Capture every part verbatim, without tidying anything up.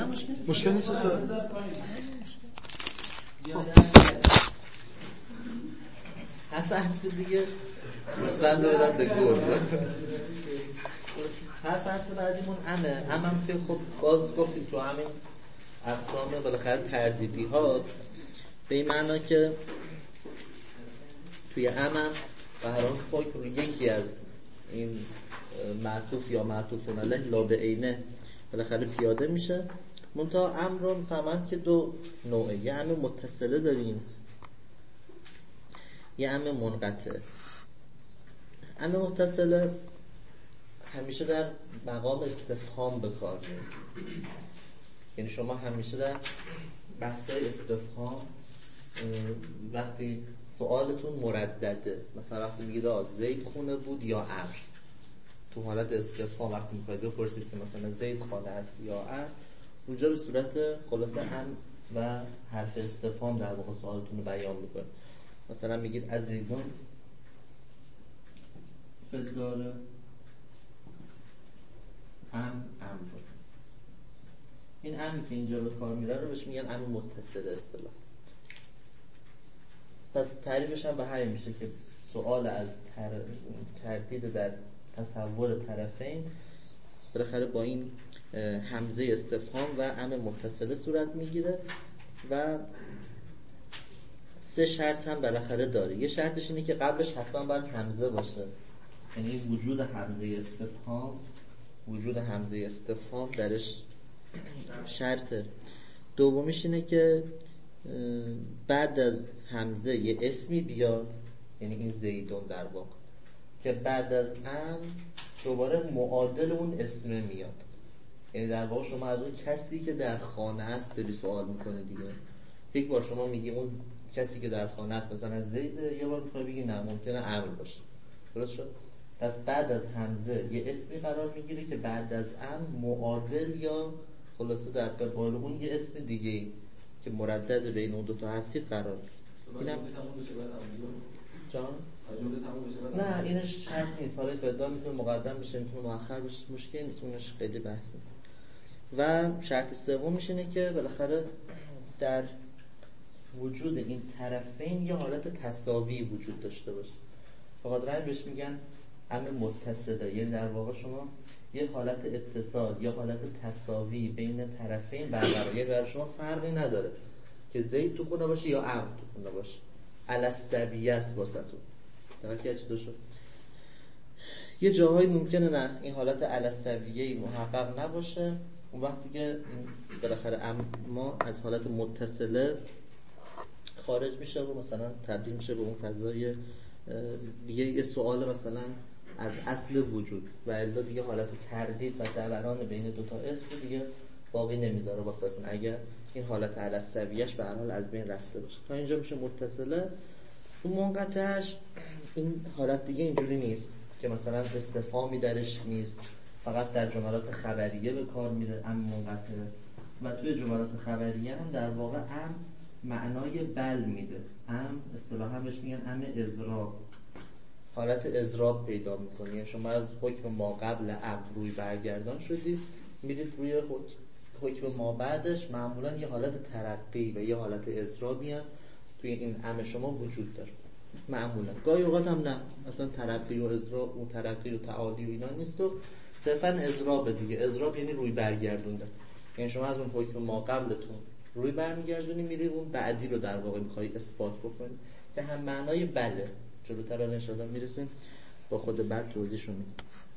نه مشکل نیست مشکل نیست حرف حرف دیگه سند رو بدم به گل. حرف حرف بعدیمون امه. ام هم که خب باز گفتیم تو همین اقسام بالاخره تردیدی هاست، به این معنا که توی ام هم به هر حال خاک رو یکی از این معطوف یا معطوفون علیه لا به عینه بالاخره پیاده میشه. منتها ام رو میفهمن که دو نوعه، یه ام متصله داریم، یه ام منقطع. ام متصله همیشه در مقام استفهام به کار میاد، یعنی شما همیشه در بحث‌های استفهام وقتی سوالتون مردده، مثلا وقتی میگید آ زید خونه بود یا امر، تو حالت استفهام وقتی میخواید بپرسید که مثلا زید خانه است یا امر، اونجا به صورت خلاصه ام و حرف استفهام در واقع سوالتون رو بیان میکنه. مثلا میگید از زیدون فداره ام امر. این امی که اینجا به کار میره رو بهش میگن ام متصل اصطلاح. پس تعریفش هم به همین میشه که سوال از تر... تردید در تصور طرفین بالاخره با این همزه استفهام و ام متصله صورت میگیره و سه شرط هم بالاخره داره. یه شرطش اینه که قبلش حتما باید همزه باشه، یعنی وجود همزه استفهام وجود همزه استفهام درش شرطه. دومیش اینه که بعد از همزه یه اسمی بیاد، یعنی این زیدون در واقع، که بعد از ام دوباره معادل اون اسم میاد، یعنی در واقع شما از اون کسی که در خانه است داری سوال میکنه دیگه. یک بار شما میگی اون کسی که در خانه است مثلا زیده، یه بار میخوای بگی نه ممکنه امر باشه. درست شد؟ پس بعد از همزه یه اسمی قرار میگیره که بعد از ام معادل یا خلاصه در قبال اون یه اسم دیگه که مردد بین اون دوتا هستید قرار میگیره. اینم جان؟ نه اینش شرط نیست، حالا فردا میتونه مقدم بشه میتونه مؤخر بشه، مشکل نیست، اونش خیلی بحثه. و شرط سومش اینه که بالاخره در وجود این طرفین یه حالت تساوی وجود داشته باشه. فقط رنگ بهش میگن ام متصله، یعنی در واقع شما یه حالت اتصال یا حالت تساوی بین طرفین برقرار، یعنی برای شما فرقی نداره که زید تو خونه باشه یا امر تو خونه باشه، الاسبیه است واسطون. توجه چطور شد؟ یه جاهایی ممکنه نه این حالت الاسبیه محقق نباشه، اون وقت دیگه بالاخره اما از حالت متصله خارج میشه و مثلا تبدیل میشه به اون فضای دیگه، یه سوال مثلا از اصل وجود و الا دیگه حالت تردید و دوران بین دوتا اسم دیگه باقی نمیذاره واسهتون اگر این حالت الاسبیه‌اش به هر حال از بین رفته باشه. تا اینجا میشه متصله. اون منقطعش این حالت دیگه اینجوری نیست که مثلا استفهامی درش نیست، فقط در جملات خبریه به کار میره ام منقطعه، و توی جملات خبریه هم در واقع ام معنای بل میده. ام اصطلاحا بهش میگن ام اضراب، حالت اضراب پیدا میکنه. یعنی شما از حکم ما قبل ام روی برگردان شدید میرید روی حکم ما بعدش، معمولا یه حالت ترقی و یه حالت اضرابی هم توی این ام شما وجود داره معمولا. گاهی اوقات هم نه، اصلا ترقی و اضراب و ترقی و تعالی و اینا نیست و صرفا اضراب دیگه. اضراب یعنی روی برگردوندن، یعنی شما از اون حکم ما قبلتون روی برمیگردونی میری اون بعدی رو در واقع میخوای اثبات بکنی که هم معنای بله. جلوتر ان شاءالله میرسیم با خود بعد توضیحشو میدیم.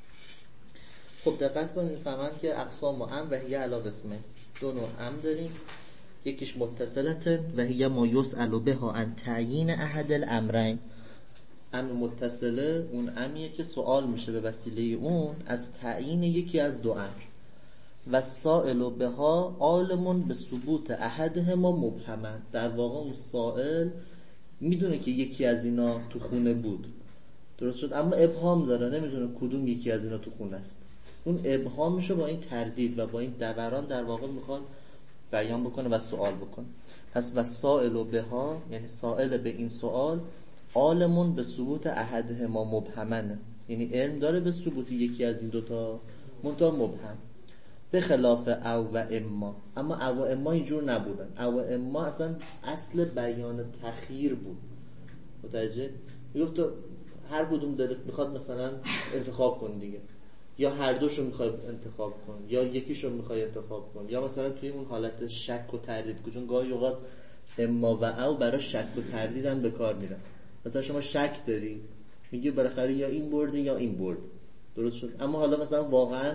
خب دقت کنید فهمن که اقسام و ام و هی علی قسمه، دو نوع ام داریم. یکیش متصلته و هی ما یسأل بها عن تعیین احد الامرین. ام متصله اون امیه که سوال میشه به وسیله اون از تعیین یکی از دو امر. و سائل بها عالمون به ثبوت احدهما مبهما. در واقع اون سائل میدونه که یکی از اینا تو خونه بود، درست شد، اما ابهام داره، نمیدونه کدوم یکی از اینا تو خونه است. اون ابهامشو با این تردید و با این دوران در واقع میخواد بیان بکنه و سوال بکنه. پس و سائل بها یعنی سائل به این سوال عالمون به ثبوت احدهما مبهما، یعنی علم داره به ثبوت یکی از این دوتا منتها مبهم. به خلاف او و اما. اما او و اما اینجور نبودن. او و اما اصلا اصل بیان تخییر بود. متوجه؟ میگفت تو هر کدوم دلت میخواد مثلا انتخاب کن دیگه، یا هر دوشو میخوای انتخاب کن، یا یکیشو میخوای انتخاب کن، یا مثلا توی اون حالت شک و تردید، چون گاهی اوقات اما و او برای شک و تردید هم به کار میرن. مثلا شما شک داری میگی بالاخره یا این برده یا این برد، درست شد. اما حالا مثلا واقعا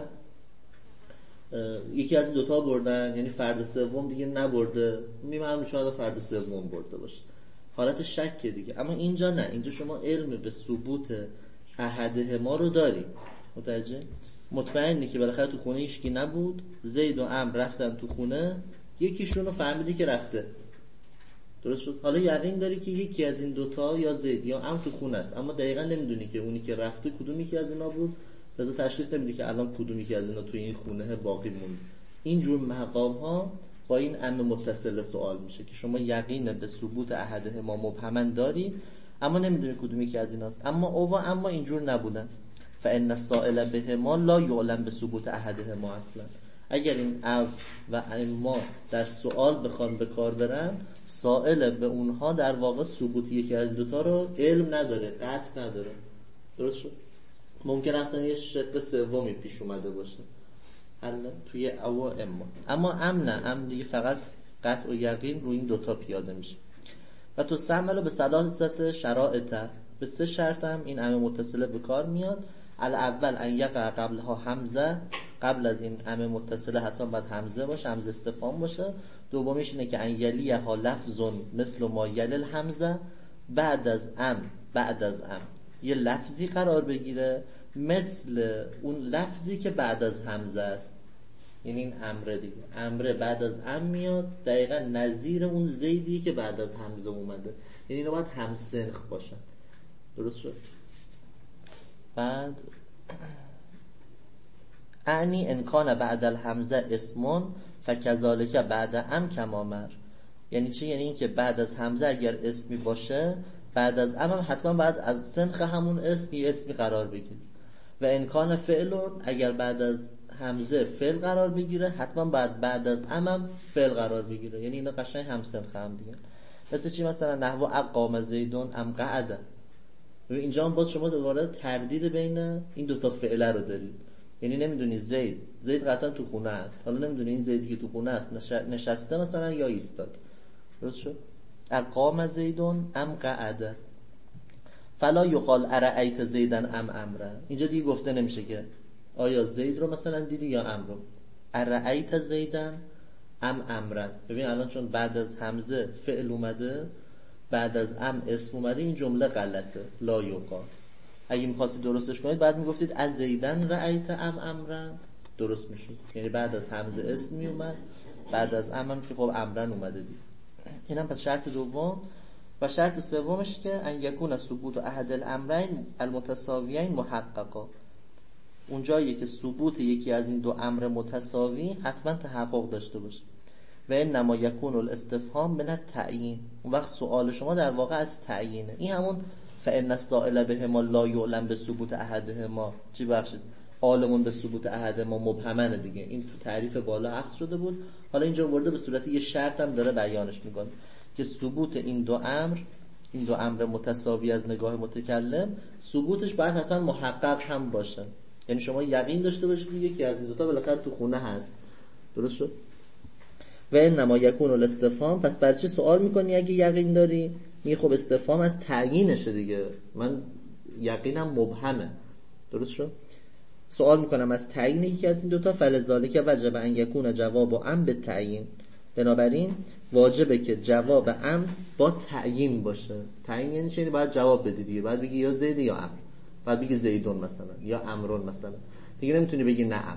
یکی از این دوتا بردن، یعنی فرد سوم دیگه نبرده، میگم شاید فرد سوم برده باشه، حالت شک دیگه. اما اینجا نه، اینجا شما علم به ثبوت احدهما رو داری. متوجه؟ مطمئنی که بالاخره تو خونه هیچکی نبود، زید و عمرو رفتن تو خونه، یکیشون رو فهمیدی که رفته، درست شد. حالا یقین داری که یکی از این دوتا یا زید یا عمرو تو خونه است، اما دقیقاً نمیدونی که اونی که رفته کدوم یکی از اینا بود، لذا تشخیص نمیدی که الان کدوم یکی از اینا توی این خونه باقی موند. این جور مقام ها با این ام متصل سوال میشه که شما یقین به ثبوت احدهما مبهما داری اما نمیدونی کدوم یکی از ایناست. اما او و اما اینجور نبودن. فان السائل بهما لا یعلم به ثبوت احدهما اصلا. اگر این او و اما در سوال بخوان به کار برن، سائل به اونها در واقع ثبوت یکی از دوتا رو علم نداره، قطع نداره، درست شد. ممکن اصلا یه شق سومی پیش اومده باشه حالا توی او و اما. اما ام نه، ام دیگه فقط قطع و یقین روی این دوتا پیاده میشه. و تستعمل به ثلاثه شرائط، به سه شرط هم این ام متصله به کار میاد. الاول ان یقع قبلها همزه، قبل از این ام متصله حتما باید همزه باشه، همزه استفهام باشه. دومیش اینه که ان یلیها لفظ مثل ما یلی الهمزه، بعد از ام بعد از ام یه لفظی قرار بگیره مثل اون لفظی که بعد از همزه است. یعنی این امره دیگه، امره بعد از ام میاد، دقیقا نظیر اون زیدی که بعد از همزه اومده، یعنی اینا باید همسنخ باشن، درست شد. بعد اعنی انکان بعد الهمزه اسمون فکذالک بعد ام کمامر. یعنی چی؟ یعنی این که بعد از همزه اگر اسمی باشه، بعد از ام هم حتما بعد از سنخ همون اسم یه اسمی قرار بگیره. و انکان فعلون، اگر بعد از همزه فعل قرار بگیره، حتما بعد بعد از ام هم فعل قرار بگیره. یعنی اینا قشنگ هم سنخ هم دیگه. مثل چی؟ مثلا نحو اقام زیدون ام قعده. اینجا هم باز شما دوباره تردید بین این دوتا فعله رو دارید. یعنی نمیدونی زید زید قطعا تو خونه است، حالا نمیدونی این زیدی که تو خونه است نشسته مثلا یا ایستاد، درست شد. اقام زیدون ام قعده. فلا یقال ارأیت زیدن ام امره. اینجا دیگه گفته نمیشه که آیا زید رو مثلا دیدی یا امر رو. ارأیت زیدن ام امره. ببین الان چون بعد از همزه فعل اومده، بعد از ام اسم اومده، این جمله غلطه. لا یقال. اگه می‌خواستید درستش کنید بعد میگفتید از زیدن رأیت ام امره، درست میشد. یعنی بعد از همزه اسم می اومد، بعد از ام هم که خب امرن اومده دیگه. اینم پس شرط دوم. و شرط سومش که ان یکون ثبوت احد الامرین المتساویین محققا. اونجایی که ثبوت یکی از این دو امر متساوی حتما تحقق داشته باشه. و انما یکون الاستفهام من التعیین. اون وقت سوال شما در واقع از تعیینه. این همون فان السائل بهما لا یعلم به ثبوت احدهما چی بخشید عالمون به ثبوت احدهما مبهمه دیگه. این تو تعریف بالا اخذ شده بود، حالا اینجا ورده به صورت یه شرط هم داره بیانش میکنه که ثبوت این دو امر، این دو امر متساوی از نگاه متکلم، ثبوتش باید حتما محقق هم باشه. یعنی شما یقین داشته باشید که یکی از این دو تا بالاخره تو خونه هست، درست شد. و انما یکون الاستفهام. پس برای چه سوال میکنی اگه یقین داری؟ میگه خب استفهام از تعیینشه دیگه، من یقینم مبهمه، درست شد. سوال میکنم از تعیین یکی از این دو تا، فلذالک وجب ان یکون جواب ام به تعیین. بنابراین واجبه که جواب ام با تعیین باشه. تعیین یعنی چی؟ باید جواب بدی دیگه، باید بگی یا زید یا امر، باید بگی زیدون مثلا یا امرون مثلا، دیگه نمیتونی بگی نعم.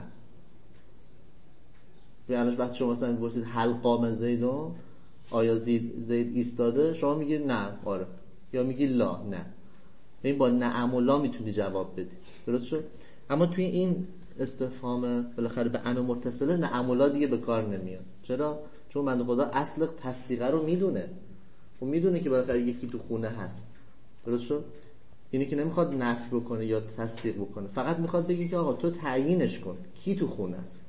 بیانش وقتی شما مثلا میگید هل قام زیدون، آیا زید زید ایستاده، شما میگی نه آره، یا میگی لا نه. این با نعم و لا میتونی جواب بدی، درست شد. اما توی این استفهام بالاخره به ام متصله نعم و لا دیگه به کار نمیاد. چرا؟ چون بنده خدا اصل تصدیقه رو میدونه، اون میدونه که بالاخره یکی تو خونه هست، درست شد. اینی که نمیخواد نفی بکنه یا تصدیق بکنه، فقط میخواد بگه که آقا تو تعیینش کن کی تو خونه است.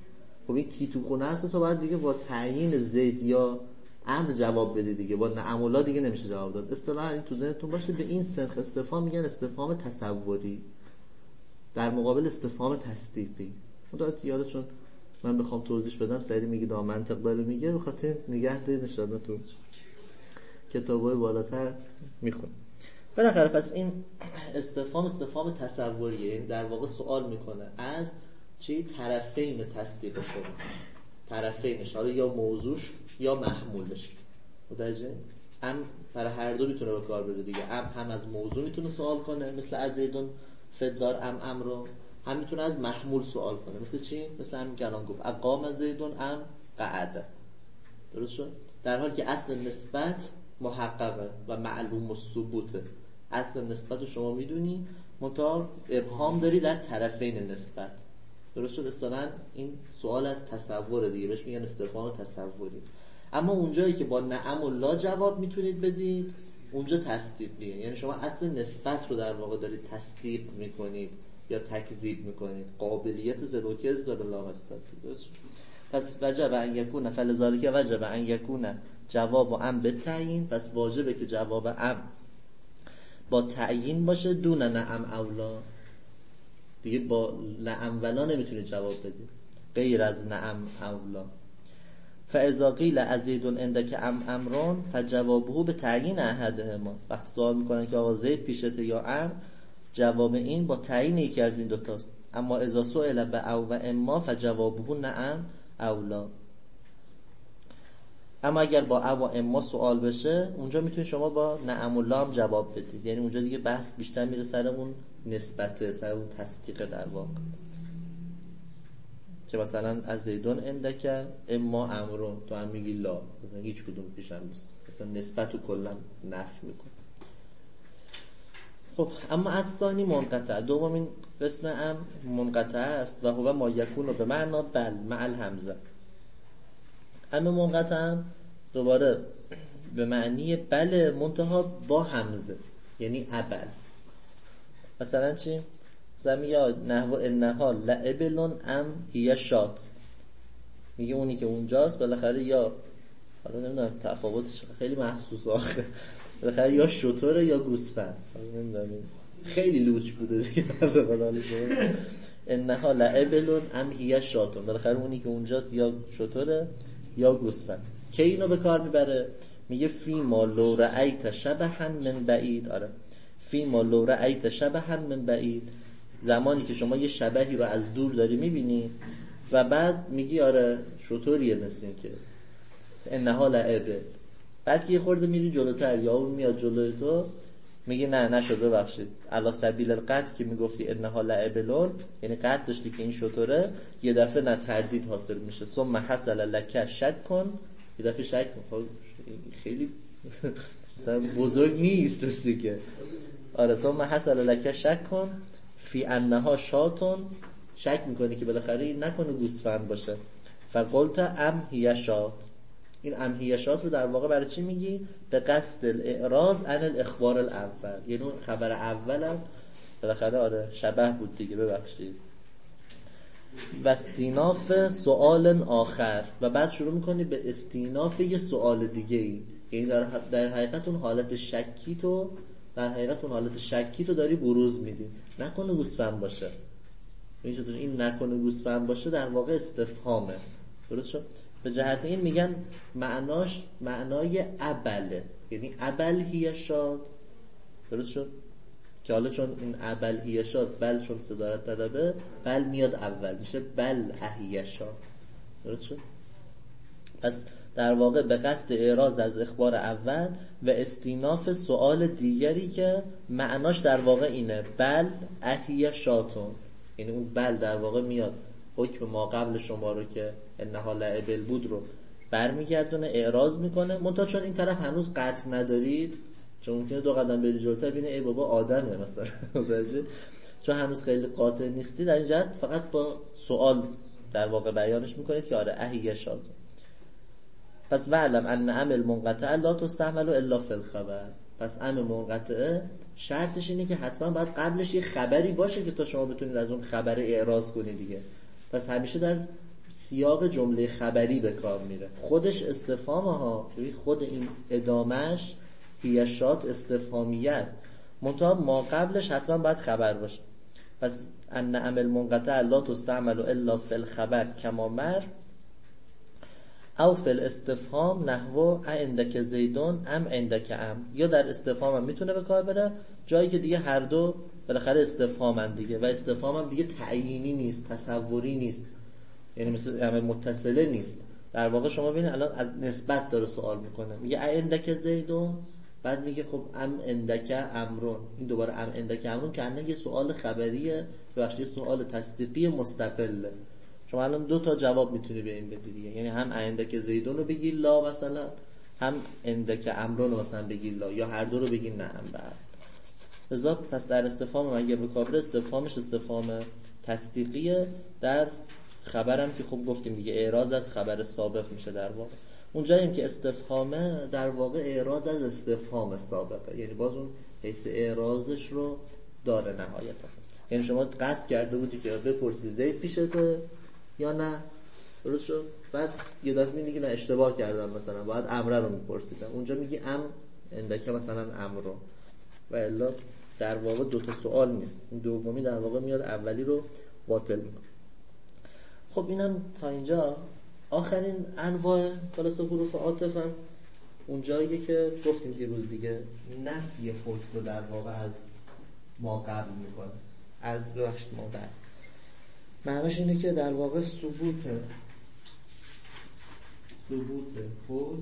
خب این کی تو خونه هست تو باید دیگه با تعیین زید یا امر جواب بدی دیگه، با نعم دیگه نمیشه جواب داد. اصطلاحا این تو ذهنتون باشه به این سنخ استفهام میگن استفهام تصوری در مقابل استفهام تصدیقی. خودت یاده چون من بخوام توضیح بدم سری میگی دا منطق داره میگه، بخاطر نگه دارید نشانه تو کتابای بالاتر میخون. بالاخره پس این استفهام استفهام تصوریه، یعنی در واقع سوال میکنه از چی؟ طرفین تصدیق شما، طرفینش، حالا یا موضوعش یا محمولش. متوجه؟ هم برای هر دو میتونه به کار بره دیگه. هم هم از موضوع میتونه سوال کنه مثل از زیدون فدار ام امرو، هم میتونه از محمول سوال کنه مثل چی؟ مثل همین که الان گفت اقام زیدون ام قعده. درست شد؟ در حالی که اصل نسبت محققه و معلوم الثبوته. اصل نسبت رو شما میدونی، منتها ابهام داری در طرفین نسبت. درست شد؟ اصطلاحاً این سوال از تصور دیگه، بهش میگن استفهام تصوری. اما اونجایی که با نعم و لا جواب میتونید بدید اونجا تصدیقیه، یعنی شما اصل نسبت رو در واقع دارید تصدیق میکنید یا تکذیب میکنید. قابلیت زلوکز داره لا هستن. پس وجب ان یکون فلذالک وجب ان یکون جواب ام بالتعیین، پس واجبه که جواب ام با تعیین باشه دون نعم اولا. دیگه با نعم ولا نمیتونید جواب بدید غیر از نعم اولا. فاذا قیل ازید عندک ام امرون فجوابه به تعیین احدهما. وقتی سوال میکنن که آقا زید پیشته یا ام، جواب این با تعیین یکی از این دوتاست. اما اذا سئل به او و اما فجوابه نعم اولا. اما اگر با او و اما سوال بشه اونجا میتونید شما با نعم و لام جواب بدید، یعنی اونجا دیگه بحث بیشتر میره سر اون نسبت، سر اون تصدیق در واقع. که مثلا از زیدون اندک اما امرون، تو هم میگی لا، مثلا هیچ کدوم پیش هم نیست، مثلا نسبت رو کلا نفی میکنه. خب اما از ثانی منقطع، دومین قسم ام منقطع است و هو ما یکون به معنا بل مع الهمزه. ام منقطع دوباره به معنی بل منتها با همزه، یعنی ابل. مثلا چی؟ زمیا نحو انها لعبلون ام هی شات، میگه اونی که اونجاست بالاخره یا حالا نمیدونم تفاوتش خیلی محسوس آخه، بالاخره یا شتره یا گوسفند، نمیدونم خیلی لوچ بوده دیگه. انها لعبلون ام هی شاتون، بالاخره اونی که اونجاست یا شتره یا گوسفند. که اینو به کار میبره؟ میگه فی ما لو رأیت شبحا من بعید. آره فی ما لو رأیت شبحا من بعید، زمانی که شما یه شبحی رو از دور داری میبینی و بعد میگی آره شطوریه مثل این که انها لعبه، بعد که یه خورده میری جلوتر یا اون میاد جلوی تو میگی نه نشد ببخشید علی سبیل القطع که میگفتی انها لعبلون، یعنی قطع داشتی که این شطوره، یه دفعه نه تردید حاصل میشه. ثم حصل لک شک کن، یه دفعه شک کن، خیلی مثلا بزرگ نیست راستی که آره. ثم حصل لک شک کن فی انها شاتون، شک میکنی که بالاخره این نکنه گوسفند باشه. فقلت ام هی شات، این ام هی شات رو در واقع برای چی میگی؟ به قصد الاعراض عن الاخبار الاول، یعنی اون خبر اولم بالاخره آره شبه بود دیگه ببخشید. و استیناف سؤال آخر، و بعد شروع میکنی به استیناف یه سؤال دیگه ای، یعنی در, در حقیقت اون حالت شکی تو در حقیقت اون حالت شکی تو داری بروز میدی، نکنه گوسفند باشه. این نکنه گوسفند باشه در واقع استفهامه. درست شد؟ به جهت این میگن معناش معنای ابله، یعنی ابل هی شاد. درست شد؟ که حالا چون این ابل هی شاد، بل چون صدارت طلبه، بل میاد اول میشه بل اهی شاد. درست شد؟ پس در واقع به قصد اعراض از اخبار اول و استیناف سؤال دیگری که معناش در واقع اینه بل اهی شاتون، یعنی اون بل در واقع میاد حکم ما قبل شما رو که انها لعبل بود رو برمیگردونه، اعراض میکنه. منتها چون این طرف هنوز قطع ندارید، چون ممکنه دو قدم بری جلوتر بینه ای بابا آدمه مثلا چون هنوز خیلی قاطع نیستی، در این جهت فقط با سوال در واقع بیانش میکنید که آره اهی شاتون. پس وعلم ان عمل منقطع لا تستعمل الا فی الخبر. پس عمل منقطعه شرطش اینه که حتما باید قبلش یه خبری باشه که تا شما بتونید از اون خبر اعراض کنید دیگه. پس همیشه در سیاق جمله خبری به کار میره. خودش استفهامه ها، خود این ادامش هیشات استفهامیه است، منتها ما قبلش حتما باید خبر باشه. پس ان عمل منقطع لا تستعمل الا فی الخبر کما مر او فی الاستفهام نحو عندک زیدون ام عندک ام. یا در استفهام هم میتونه به کار بره، جایی که دیگه هر دو بالاخره استفهامن دیگه، و استفهام هم دیگه تعیینی نیست، تصوری نیست، یعنی مثل عمل متصله نیست. در واقع شما ببینید الان از نسبت داره سوال میکنه، میگه عندک زیدون، بعد میگه خب ام عندک امرون. این دوباره ام عندک امرون که یه سوال خبریه، ببخشید یه سوال تصدیقی مستقله. شما الان دو تا جواب میتونی به این بدی دیگه، یعنی هم عندک زیدون رو بگی لا مثلا، هم عندک امرون رو مثلا بگی لا، یا هر دو رو بگی نه هم بعد. لذا پس در استفهام اگه به کار بره، استفهامش استفهام تصدیقیه. در خبرم که خب گفتیم دیگه اعراض از خبر سابق میشه در واقع. اونجاییم که استفهامه در واقع اعراض از استفهام سابقه، یعنی باز اون حیث اعراضش رو داره نهایتا. یعنی شما قصد کرده بودی که بپرسی زید پیشته یا نه، درست شد؟ بعد یه دفعه میگی نه اشتباه کردم، مثلا باید امره رو میپرسیدم، اونجا میگی ام اندکه مثلا امرو، و الا در واقع دو تا سوال نیست، این دومی در واقع میاد اولی رو باطل میکنه. خب اینم تا اینجا آخرین انواع خلاص حروف عاطف هم اون جاییه که گفتیم دیروز دیگه، نفی حکم رو در واقع از ما قبل میکنه، از بخش ما بعد. معناش اینه که در واقع ثبوت ثبوت حکم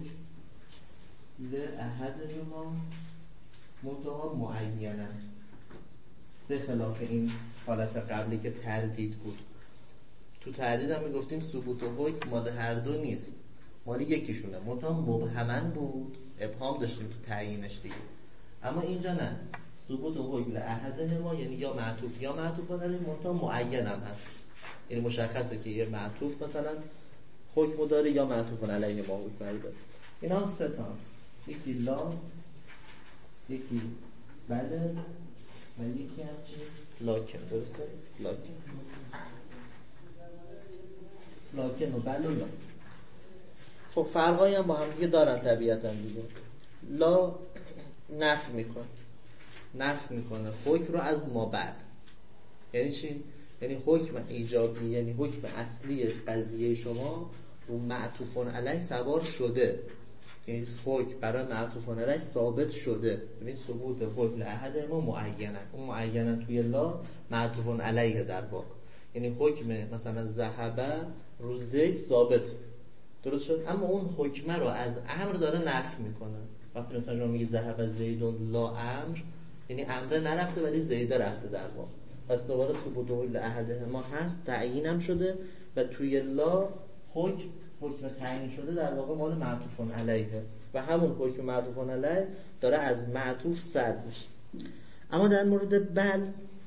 لأحد ما منتها معینه، به خلاف این حالت قبلی که تردید بود. تو تردید هم میگفتیم ثبوت و حکم مال هر دو نیست، مال یکیشونه، منتها مبهمن بود، ابهام داشتیم تو تعیینش دیگه. اما اینجا نه، ثبوت و حکم لأحد ما یعنی یا معطوف یا معطوف علیه، منتها معین هم هست، یعنی مشخصه که یه معطوف مثلا حکم داره یا معطوف علیه ما حکم داره. اینا سه تا، یکی لاست، یکی بله و یکی هم چی؟ لاکن. درسته؟ لاکن لاکن و بله و لا. خب فرقایی هم با هم دیگه دارن طبیعتا دیگه. لا نفی میکنه نفی میکنه حکم رو از ما بعد. یعنی چی؟ یعنی حکم ایجابی، یعنی حکم اصلی قضیه شما رو معطوفون علیه سوار شده، این حکم برای معطوفون علیه ثابت شده. ببین ثبوت حکم لأحد ما معینه، اون معینه توی لا معطوفون علیه در واقع، یعنی حکم مثلا ذهبه رو زید ثابت، درست شد، اما اون حکمه رو از امر داره نفی میکنه. وقتی مثلا شما میگید ذهب زیدون لا امر، یعنی امر نرفته ولی زیده رفته در واقع. پس دوباره ثبوت حکم لأحد ما هست، تعیین هم شده، و توی لا حکم حکم تعیین شده در واقع مال معطوفون علیه، و همون حکم معطوفون علیه داره از معطوف سلب میشه. اما در مورد بل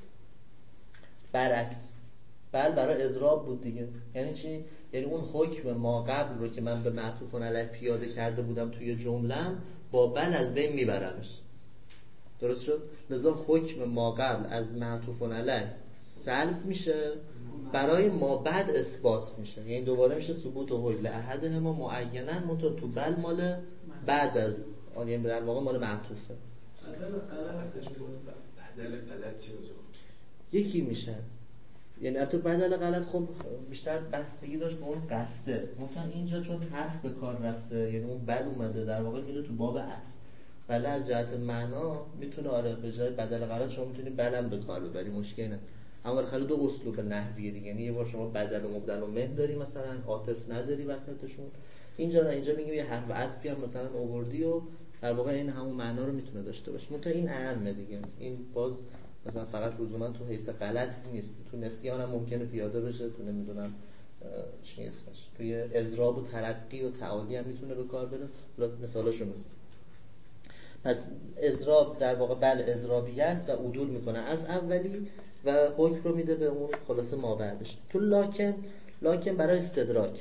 برعکس، بل برای اضراب بود دیگه. یعنی چی؟ یعنی اون حکم ما قبل رو که من به معطوفون علیه پیاده کرده بودم توی جملم، با بل از بین میبرمش، درست شد؟ لذا حکم ما قبل از معطوفون علیه سلب میشه، برای ما بعد اثبات میشه، یعنی دوباره میشه ثبوت و حکم لأحد ما معینن، منتها تو بل مال بعد از، یعنی در واقع مال معطوفه. بدل غلط چی بزرگ یکی میشن، یعنی البته بدل غلط خب بیشتر بستگی داشت به اون قصده، منتها اینجا چون حرف به کار رفته، یعنی اون بل اومده در واقع میره تو باب عطف. بله از جهت معنا میتونه آره به جای بدل غلط شما میتونی بلم به کار ببری، مشکلی نه. اما بالاخره دو اسلوب نحویه دیگه، یعنی یه بار شما بدل و مبدل و مه داری مثلا، عاطف نداری وسطشون. اینجا نه، اینجا میگیم یه حرف عطفی هم مثلا آوردی و در واقع این همون معنا رو میتونه داشته باشه، منتها این اهمه دیگه. این باز مثلا فقط لزوما تو حیث غلط نیست، تو نسیان هم ممکنه پیاده بشه، تو نمیدونم چی اسمش، توی اضراب و ترقی و تعالی هم میتونه به کار بره. مثالاشو میخونم. پس اضراب در واقع بل اضرابی است و عدول میکنه از اولی و حکم رو میده به اون خلاصه ما بعدش. تو لاکن، لاکن برای استدراک.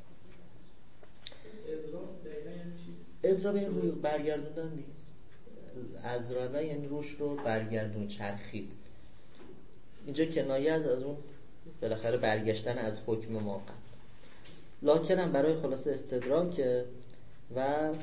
اضراب یعنی روی برگردوندن دیگه، ازرابه یعنی روش رو برگردون، چرخید. اینجا کنایه از از اون بالاخره برگشتن از حکم ما قبل. لاکن هم برای خلاصه استدراکه و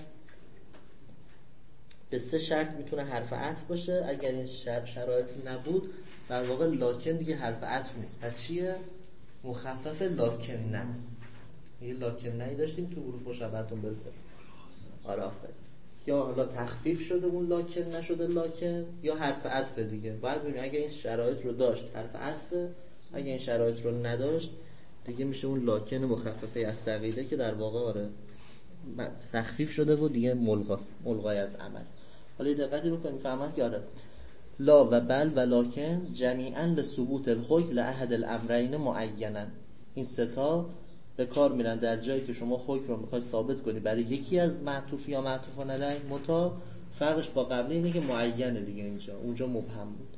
به سه شرط میتونه حرف عطف باشه. اگر این شرایطی نبود در واقع لاکن دیگه حرف عطف نیست. پس چیه؟ مخفف لاکن نست. یه لاکن نهی داشتیم تو حروف مشبهه‌تون بالفعل. آره آفرین. یا حالا تخفیف شده اون لاکن نشده لاکن، یا حرف عطف دیگه. باید ببینیم اگه این شرایط رو داشت حرف عطفه، اگه این شرایط رو نداشت دیگه میشه اون لاکن مخففه از ثقیله که در واقع آره تخفیف شده و دیگه ملغاست، ملغای از عمل. حالا دقتی رو کنیم فهمت که آره لا و بل و لاکن جمیعاً لثبوت الحکم لاحد الامرین معینا. این سه تا به کار میرن در جایی که شما حکم رو میخوای ثابت کنی برای یکی از معطوف یا معطوفان علیه، متا فرقش با قبلی اینه که معینه دیگه، اینجا اونجا مبهم بود.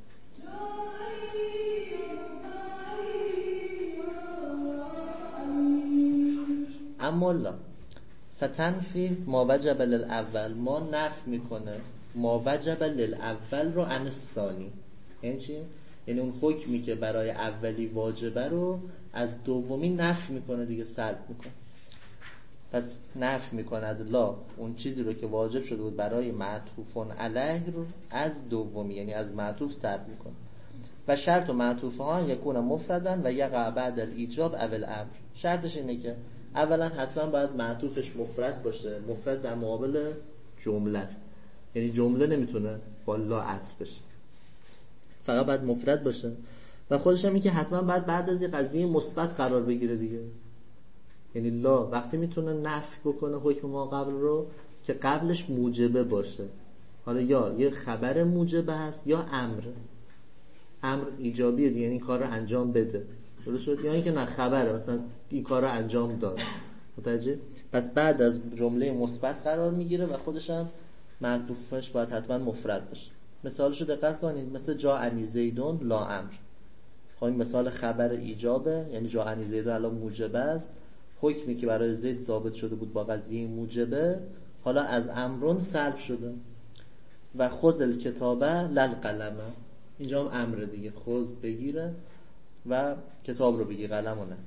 اما لا فتنفی ما وجب للاول، ما نفی میکنه ما وجب للاول رو عن الثانی. یعنی چی؟ یعنی اون حکمی که برای اولی واجبه رو از دومی نفی میکنه دیگه، سلب میکنه. پس نفی میکنه از لا اون چیزی رو که واجب شده بود برای معطوفون علیه رو از دومی، یعنی از معطوف سلب میکنه. و شرط و معطوف ها یکون مفردن و یقع بعد الایجاب اول امر. شرطش اینه که اولا حتما باید معطوفش مفرد باشه. مفرد در مقابل جمله است، یعنی جمله نمیتونه با لا عطف بشه، فقط باید مفرد باشه. و خودش هم میگه حتما باید بعد از یه قضیه مثبت قرار بگیره دیگه. یعنی لا وقتی میتونه نفی بکنه حکم ما قبل رو که قبلش موجبه باشه. حالا یا یه خبر موجبه هست یا امر، امر ایجابیه دیگه، یعنی این کار رو انجام بده، درست شد؟ یا اینکه نه خبره، مثلا این کار رو انجام داد. متوجه؟ پس بعد از جمله مثبت قرار میگیره و خودش هم معطوفش باید حتما مفرد باشه. مثالش رو دقت کنید، مثل جا انی زیدون لا امر. خب این مثال خبر ایجابه، یعنی جا انی زیدون الان موجبه است، حکمی که برای زید ثابت شده بود با قضیه موجبه حالا از امرون سلب شده. و خذ الکتابه للقلمه، اینجا هم امر دیگه، خذ بگیره و کتاب رو بگی، قلم رو نه.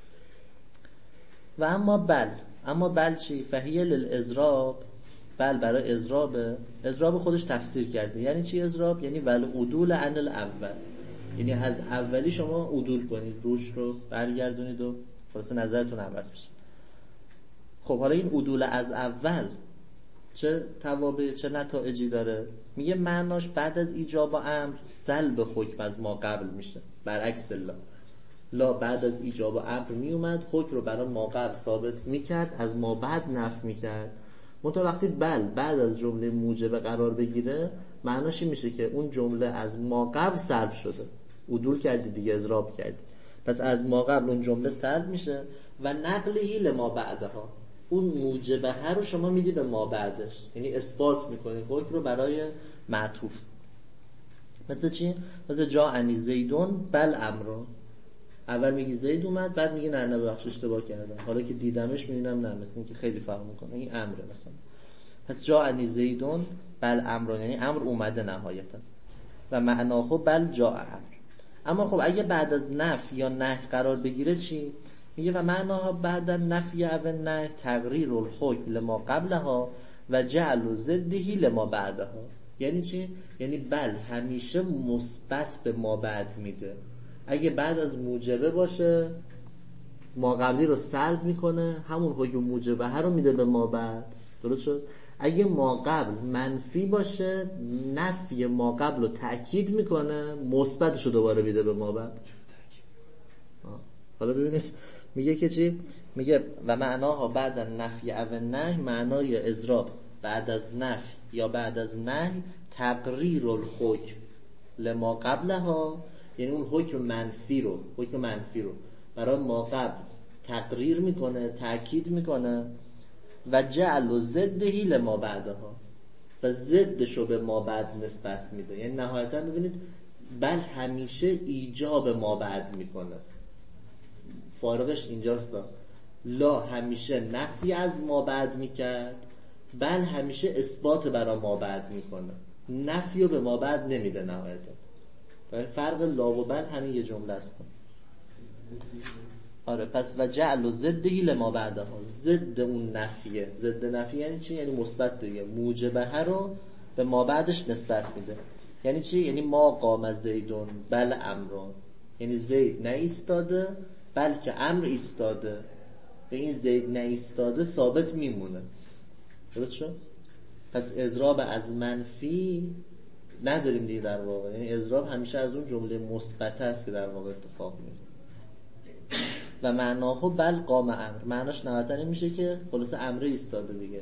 و اما بل، اما بل چی؟ فهیه للازراب، بل برای ازرابه. ازراب خودش تفسیر کرده. یعنی چی ازراب؟ یعنی ول عدول عن الاول، یعنی از اولی شما عدول کنید، روش رو برگردونید و خلاص نظرتون عوض بشه. خب حالا این عدول از اول چه توابع چه نتایجی داره؟ میگه معناش بعد از ایجاب و امر سلب حکم از ما قبل میشه، برعکس لا. لا بعد از ایجاب و امر میومد حکم رو برای ما قبل ثابت میکرد، از ما بعد نفی میکرد. منتها وقتی بل بعد از جمله موجبه قرار بگیره معناش این میشه که اون جمله از ما قبل سلب شده، عدول کردی دیگه، اضراب کردی. پس از ما قبل اون جمله سلب میشه و نقلهی لما بعدها، اون موجبه ها رو شما میدی به ما بعدش، یعنی اثبات میکنی حکم رو برای معطوف. مثل چی؟ مثل جا انی زیدون بل امرو، اول میگی زید اومد بعد میگی نه نه ببخش اشتباه کردم، حالا که دیدمش میبینم نه، مثل این که خیلی فرق میکنه، این امره مثلا. پس جا انی زیدون بل امرو یعنی امر اومده نهایتا و معناه بل جا امر. اما خب اگه بعد از نفی یا نهی قرار بگیره چی؟ میگه و معناها بعد نفی و نهی تقریر الحکم لما قبلها و جعل ضدهی لما بعدها. یعنی چی؟ یعنی بل همیشه مثبت به ما بعد میده. اگه بعد از موجبه باشه ما قبلی رو سلب میکنه، همون حکم موجبه ها رو میده به ما بعد، درست شد؟ اگه ما قبل منفی باشه نفی ما قبل رو تأکید میکنه، مثبتش رو دوباره میده به ما بعد. حالا ببینید میگه که چی؟ میگه و معناها بعد از نفی و نهی، معنای اضراب بعد از نفی یا بعد از نهی تقریر الحکم لما قبلها، یعنی اون حکم منفی رو حکم منفی رو برای ما قبل تقریر میکنه، تأکید میکنه و جعل و ضدهی لما بعدها، و ضدشو به ما بعد نسبت میده. یعنی نهایتا ببینید بل همیشه ایجاب ما بعد میکنه، فارقش اینجاست. لا همیشه نفی از ما بعد میکرد، بل همیشه اثبات برای ما بعد میکنه، نفی رو به ما بعد نمیده نهایتا. فرق لا و بل همین یه جمله است. آره پس و جعل و ضدهی لما بعدها، ضد اون نفیه. ضد نفی یعنی چی؟ یعنی مثبت دیگه. موجبه رو به ما بعدش نسبت میده. یعنی چی؟ یعنی ما قام زیدون بل امرون، یعنی زید نایستاده بلکه امر ایستاده. به این زید نایستاده ثابت میمونه. درست شد؟ پس اضراب از منفی نداریم دیگه در واقع. یعنی اضراب همیشه از اون جمله مثبت است که در واقع اتفاق میفته. و معناهو بل قام امر، معناش نهایتاً میشه که خلاصه امر ایستاده دیگه.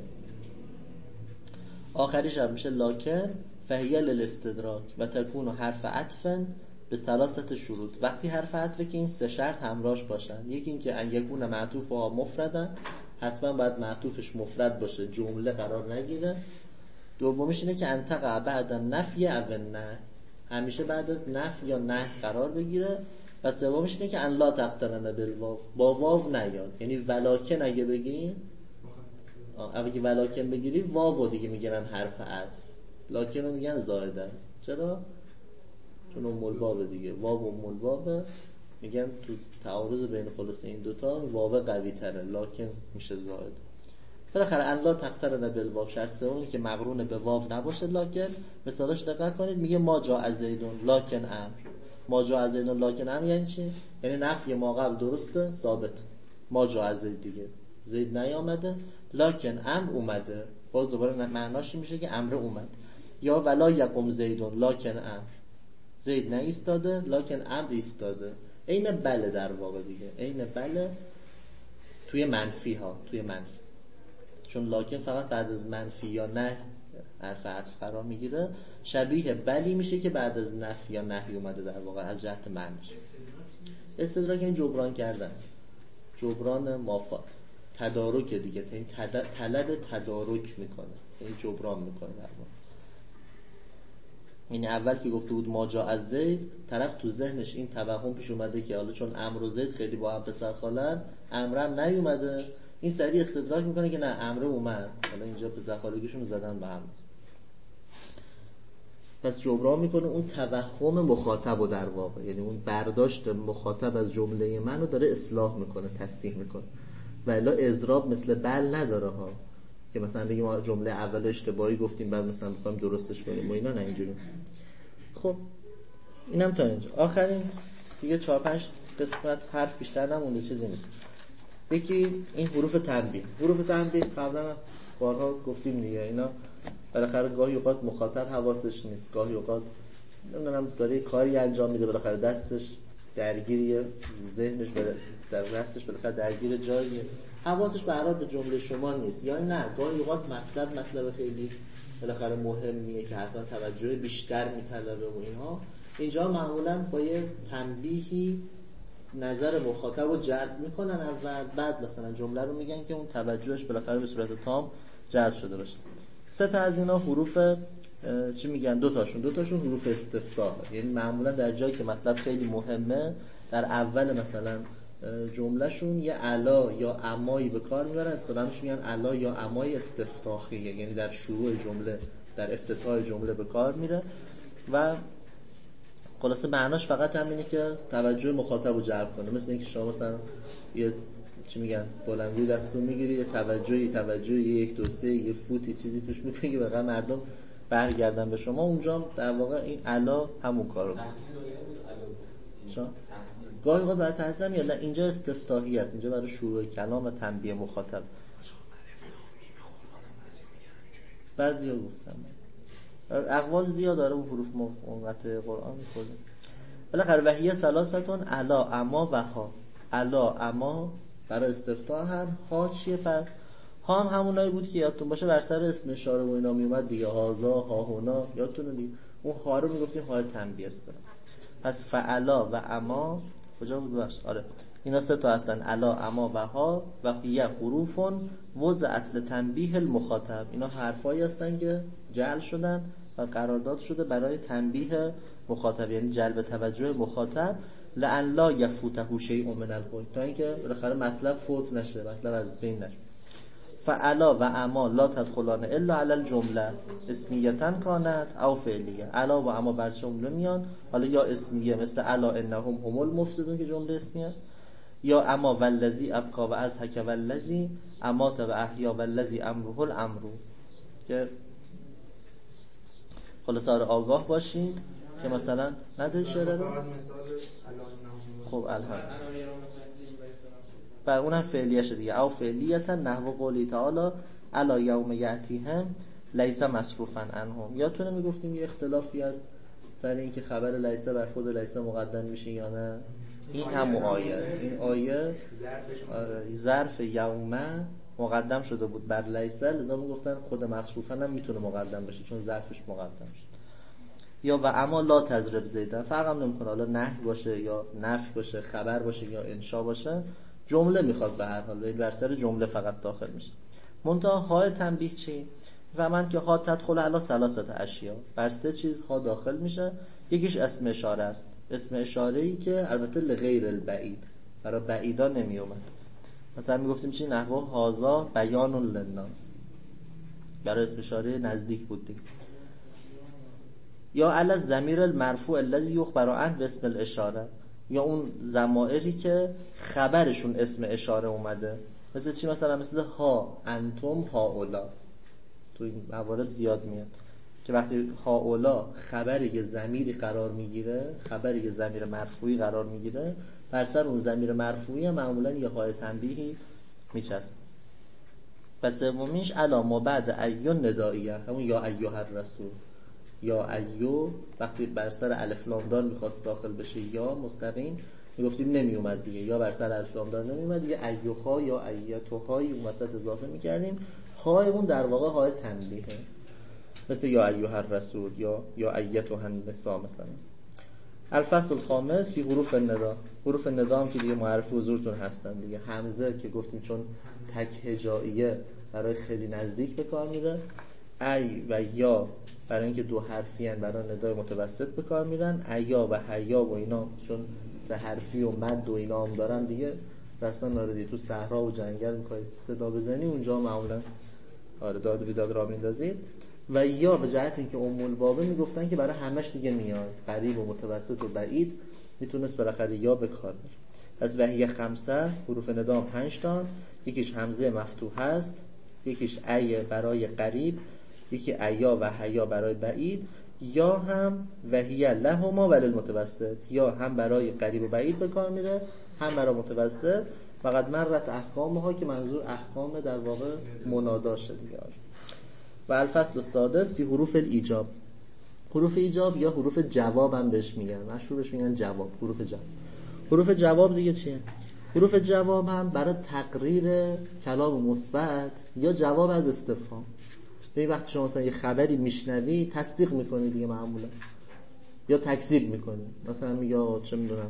آخریش هم میشه لکن فهیه للاستدراک و تکون حرف عطفن به ثلاثه شروط. وقتی حرف عطفه که این سه شرط همراهش باشن. یکی این که ان یکون معطوفها مفردن، حتما باید معطوفش مفرد باشه، جمله قرار نگیره. دومیش اینه که انتقع بعد نفی او نه، همیشه بعد از نفی یا نه قرار بگیره. و سومیش اینه که ان لا تقترن بالواو، با واو نیاد. یعنی ولکن اگه بگی، اگه ولکن بگیری واو دیگه میگیرن حرف عطف، لکن رو میگن زائده است. چرا؟ چون ام الباب دیگه، واو ام الباب، میگن تو تعارض بین خلاص این دوتا واو قوی تره، لکن میشه زائد. بالاخره ان لا تقترن بالواو شرط سومی که مقرون به واو نباشه. لکن مثالش دقت کنید، میگه ما جاء زیدون لکن امر. ما جاء زیدون لکن امر یعنی چی؟ یعنی نفی ما قبل درسته، ثابت. ما جاء زید دیگه، زید نیامده، لکن امر اومده. باز دوباره معناش میشه که امر اومد. یا ولا یقم زیدون لکن امر، زید نایستاده لکن امر ایستاده. عین بله در واقع دیگه، عین بله توی منفی ها، توی منفی. چون لکن فقط بعد از منفی یا نه حرف عطف قرار میگیره، شبیه بلی میشه که بعد از نفی یا نهی اومده در واقع از جهت معنیش. استدراک این جبران کردن، جبران مافات، تدارک دیگه، این طلب تدارک میکنه، این جبران میکنه در واقع. این اول که گفته بود ما جاء زید، طرف تو ذهنش این توهم پیش اومده که حالا چون امر و زید خیلی با هم پسر خالن، امرم نیومده، این سریع استدراک میکنه که نه امر اومد، حالا اینجا پسر خالگیشون رو زدن به هم است. پس جبران میکنه اون توهم مخاطب رو در واقع، یعنی اون برداشت مخاطب از جمله منو داره اصلاح میکنه، تصحیح میکنه. و الا اضراب مثل بل نداره ها، که مثلا بگیم ما جمله اول اشتباهی گفتیم بعد مثلا بخوایم درستش کنیم و اینا، نه اینجوری. خب اینم تا اینجا. آخرین دیگه چهار پنج قسمت حرف بیشتر نمونده، چیزی نیست. یکی این حروف تنبیه. حروف تنبیه قبلا بارها گفتیم دیگه، اینا بالاخره گاهی اوقات مخاطب حواسش نیست، گاهی اوقات نمیدونم داره کاری انجام میده، بالاخره دستش درگیریه، ذهنش در دستش بالاخره درگیر جاییه، حواسش به هر حال به جمله شما نیست. یا نه گاهی اوقات مطلب مطلب خیلی بالاخره مهمیه که حتما توجه بیشتر میطلبه و اینها. اینجا معمولا با یه تنبیهی نظر مخاطب رو جلب میکنن اول، بعد مثلا جمله رو میگن که اون توجهش بالاخره به صورت تام جلب شده باشه. سه تا از اینا حروف چی میگن؟ دو تاشون دو تاشون حروف استفتاح، یعنی معمولا در جایی که مطلب خیلی مهمه در اول مثلا جملهشون یه علا یا امایی به کار میبرن، اصطلاحش میگن علا یا امای استفتاحیه، یعنی در شروع جمله، در افتتاح جمله به کار میره و خلاصه معناش فقط همینه که توجه مخاطب رو جلب کنه. مثل اینکه شما مثلا یه چی میگن بلندگوی دستون میگیری، یه توجهی توجهی یک دو سه یه فوتی چیزی توش میکنی که بقیه مردم برگردن به شما. اونجا در واقع این علا همون کارو میکنه. گاهی اوقات برای تحصیل میاد، نه اینجا استفتاحی است، اینجا برای شروع کلام و تنبیه مخاطب. بعضیا گفتم اقوال زیاد داره و حروف مقطع قرآن میکنه. بالاخره وحیه ثلاثتون علا اما و ها. علا اما برای استفتاح هم. ها چیه پس؟ ها هم همونایی بود که یادتون باشه بر سر اسم اشاره و اینا میومد دیگه، هازا ها هونا، یادتونه دیگه. اون ها رو میگفتیم ها تنبیه است. پس فعلا و اما کجا بود باش؟ آره اینا سه تا هستن، علا اما و ها. و هی حروفون وضعت لتنبیه المخاطب، اینا حرفایی هستن که جعل شدن و قرارداد شده برای تنبیه مخاطب، یعنی جلب توجه مخاطب. لئن لا یفوته شیء من القول، تا اینکه بالاخره مطلب فوت نشه، مطلب از بین نشه. فعلا و اما لا تدخلان الا علی الجمله اسمیتا کانت او فعلیه. علا و اما بر جمله میان، حالا یا اسمیه مثل علا انهم هم المفسدون که جمله اسمی است، یا اما والذی ابقا و اضحک والذی امات و احیا والذی امره الامر، که خلاص آره آگاه باشید که مثلا نداری شعره رو خب الحمد بر اونم فعلیه شد دیگه، او فعلیتا نحو قولی تعالی الا یوم یأتیهم لیس مصروفا عنهم. یادتونه میگفتیم یه اختلافی است سر این که خبر لیس بر خود لیس مقدم میشه یا نه؟ این هم آیه است. این آیه ظرف یوم مقدم شده بود بر لیس، لذا میگفتن خود مصروفا هم میتونه مقدم بشه چون ظرفش مقدم شد. یا و اما لا تضرب زیدن، فرق هم نمیکنه حالا نهی باشه یا نفی باشه، خبر باشه یا انشا باشه، جمله میخواد به هر حال بر سر جمله فقط داخل میشه. منتها های تنبیه چی؟ و من که ها تدخل علی ثلاثه اشیا، بر سه چیز ها داخل میشه. یکیش اسم اشاره است، اسم اشاره ای که البته لغیر البعید، برای بعیدا نمی اومد. مثلا میگفتیم چی؟ نحو هازا بیان للناس، برای اسم اشاره نزدیک بود دیگه. یا علی الضمیر المرفوع الذی یخبر عنه باسم الاشاره، یا اون ضمائری که خبرشون اسم اشاره اومده، مثل چی؟ مثلا مثل ها انتم هاولا، تو این موارد زیاد میاد که وقتی هاولا خبری که ضمیری قرار میگیره، خبری که ضمیر مرفوعی قرار میگیره، بر سر اون ضمیر مرفوعی معمولا یه های تنبیهی میچسبه. و سومیش علامه بعد ایو ندائیه، همون یا ایها الرسول، یا ایو وقتی بر سر الف لام دار میخواست داخل بشه یا مستقیم میگفتیم نمی اومد دیگه، یا بر سر الف لام دار نمی اومد دیگه، ایوها یا ایتوهای اون وسط اضافه میکردیم. های اون در واقع های تنبیهه، مثل یا ایها الرسول یا یا ایتوها النساء مثلا. الفصل الخامس فی حروف الندا، حروف الندا هم که دیگه معرف حضورتون هستن دیگه. همزه که گفتیم چون تک هجائیه برای خیلی نزدیک به کار میره، ای و یا برای اینکه دو حرفی ان برای ندای متوسط به کار میرن، ایا و حیا و اینا چون سه حرفی و مد و اینا هم دارن دیگه، رسما ناردی تو صحرا و جنگل میخواید صدا بزنی اونجا معمولا آره داد و بیداد را میندازید. و یا به جهت اینکه ام البابه میگفتن که برای همش دیگه میاد، قریب و متوسط و بعید میتونست بالاخره یا به کار بره. پس وحیه خمسه، حروف ندا پنج تا، یکیش همزه مفتوح هست، یکیش ای برای قریب، یکی ایا و حیا برای بعید، یا هم وحیه لهما ولی المتوسط، یا هم برای قریب و بعید به کار میره هم برای متوسط. فقط مرت احکامها که منظور احکام در واقع منادا شد دیگه. و الفصل السادس فی حروف الایجاب، حروف ایجاب یا حروف جواب هم بهش میگن، مشهور بهش میگن جواب، حروف جواب. حروف جواب دیگه چیه؟ حروف جواب هم برای تقریر کلام مثبت یا جواب از استفهام. ببین وقتی شما مثلا یه خبری میشنوی تصدیق میکنی دیگه معمولا، یا تکذیب میکنی، مثلا میگه چه میدونم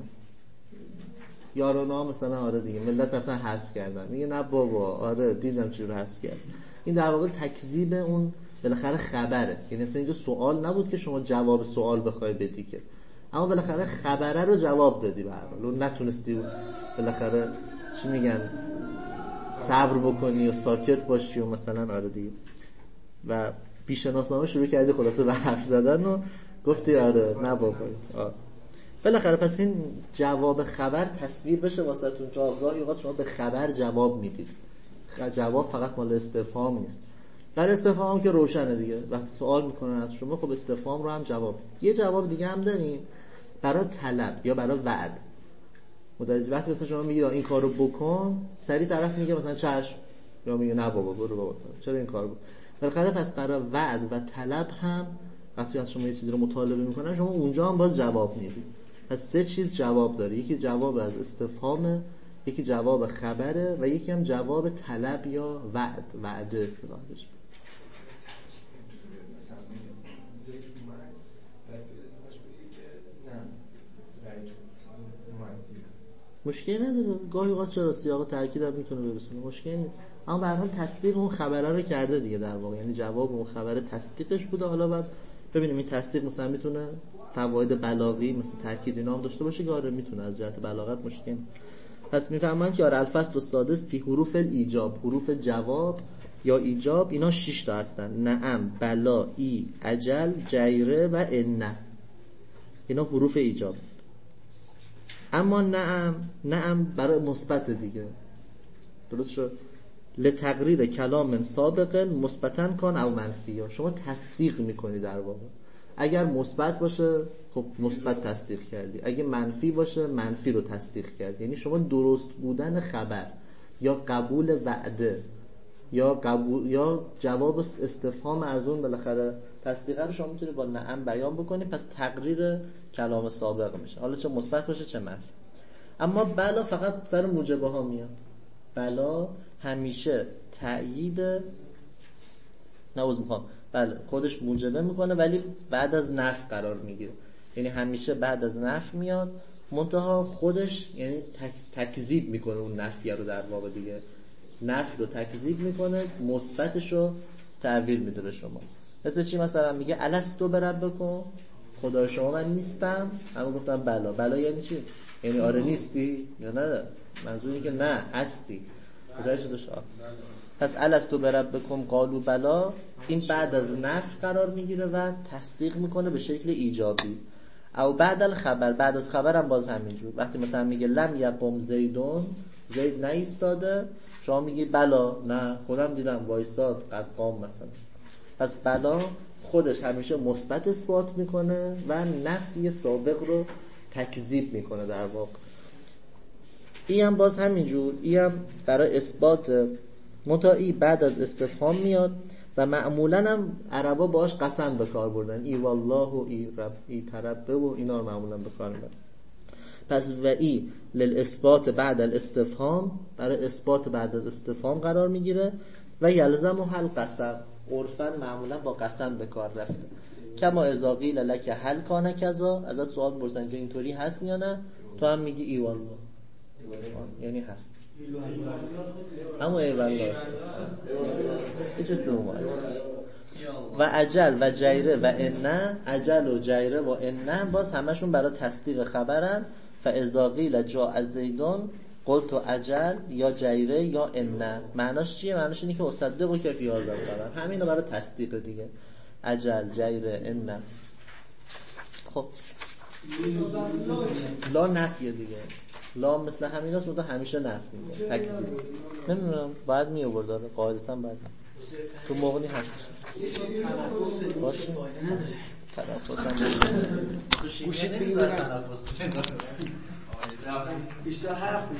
یارونا مثلا آره دیگه ملت رفتن حذف کردن، میگه نه بابا آره دیدم چی رو حذف کرد. این در واقع تکذیب اون بالاخره خبره، یعنی مثلا اینجا سوال نبود که شما جواب سوال بخوای بدی که، اما بالاخره خبره رو جواب دادی، به هر حال نتونستی بالاخره چی میگن صبر بکنی و ساکت باشی و مثلا آره دیگه و بی‌شناسنامه شروع کردی خلاصه به حرف زدن و گفتی آره نه بابا آره. بالاخره پس این جواب خبر تصویر بشه واسهتون، چون گاهی اوقات شما به خبر جواب میدید، جواب فقط مال استفهام نیست. در استفهام که روشنه دیگه، وقتی سوال میکنن از شما خب استفهام رو هم جواب. یه جواب دیگه هم داریم برای طلب یا برای وعد. متوجه وقتی مثلا شما میگید این کارو بکن، سری طرف میگه مثلا چشم، یا میگه نه بابا برو بابا چرا این کارو بکن. بالاخره پس برای وعد و طلب هم وقتی از شما یه چیزی رو مطالبه میکنن شما اونجا هم باز جواب میدید. پس سه چیز جواب داره، یکی جواب از استفهامه، یکی جواب خبره و یکی هم جواب طلب یا وعد، وعده اصطلاح بشه. مشکلی نداره، گاهی اوقات چرا سیاق تاکید هم میتونه برسونه، مشکلی نیست. اما به هر حال تصدیق اون خبره رو کرده دیگه در واقع، یعنی جواب اون خبره تصدیقش بوده. حالا بعد ببینیم این تصدیق مثلا میتونه فواید بلاغی مثل تاکید اینا هم داشته باشه، گاره میتونه از جهت بلاغت مشکل. پس میفهمند که آره الفصل السادس فی حروف الایجاب، حروف جواب یا ایجاب اینا شش تا هستن، نعم، بلا، ای، اجل، جیره و ان. اینا حروف ایجاب. اما نعم، نعم برای مثبت دیگه، درست شد؟ لتقریر کلام سابق مثبتاً کن او منفی. شما تصدیق میکنی در واقع. اگر مثبت باشه خب مثبت تصدیق کردی، اگه منفی باشه منفی رو تصدیق کردی. یعنی شما درست بودن خبر یا قبول وعده یا قبول یا جواب استفهام از اون بالاخره تصدیقه رو شما میتونی با نعم بیان بکنی، پس تقریر کلام سابق میشه، حالا چه مثبت باشه چه منفی. اما بلا فقط سر موجبه ها میاد. بلا همیشه تأیید نوز میخوام بله خودش موجبه میکنه ولی بعد از نفی قرار میگیره. یعنی همیشه بعد از نفی میاد، منتها خودش یعنی تک، تکذیب میکنه اون نفی رو، در واقع دیگه نفی رو تکذیب میکنه، مثبتش رو تعویل میده به شما. مثل چی؟ مثلا میگه الستو بربکم، خدای شما من نیستم؟ اما گفتم بلا. بلا یعنی چی؟ یعنی آره نیستی یا نه؟ منظوری که نه هستی. خدای شدش آه. پس الستو بربکم قالوا بلا، این بعد از نفی قرار میگیره و تصدیق میکنه به شکل ایجابی. او بعد الخبر، بعد از خبرم باز همینجور. وقتی مثلا میگه لم یقم زیدون، زید نایستاده، شما میگی بلا نه خودم دیدم وایساد قد قام مثلا. پس بلا خودش همیشه مثبت اثبات میکنه و نفی سابق رو تکذیب میکنه در واقع. این هم باز همینجور، این هم برای اثبات متعی بعد از استفهام میاد و معمولا هم عربا باش قسم به کار بردن، ای والله و ای رب ای تربه و اینا رو معمولا به کار میبرن. پس و ای للاثبات بعد الاستفهام، برای اثبات بعد از استفهام قرار میگیره و یلزم و حل قسم، عرفا معمولا با قسم به کار رفته. کما اذا قیل لک هل کان کذا، ازت سوال می‌پرسن که اینطوری هست یا نه، تو هم میگی ای والله، یعنی هست. اما ای والله هیچ چیز دوم. و اجل و جیره و ان، اجل و جیره و ان باز همشون برای تصدیق خبرن. فاذا قیل جاء زیدون قلت اجل یا جیره یا ان. معناش چیه؟ معناش اینه که اصدق و کفی ها خبر، همینو برای تصدیق دیگه، اجل جیره ان. خب لا نفیه دیگه، لا مثل همین هست، منطقه همیشه نفی میگه، تکذیب. نمیدونم باید می آورد داره قاعدتا باید تو موقعی هستش باشه تنفس هم گوشید بگید تنفس بیشتر حرف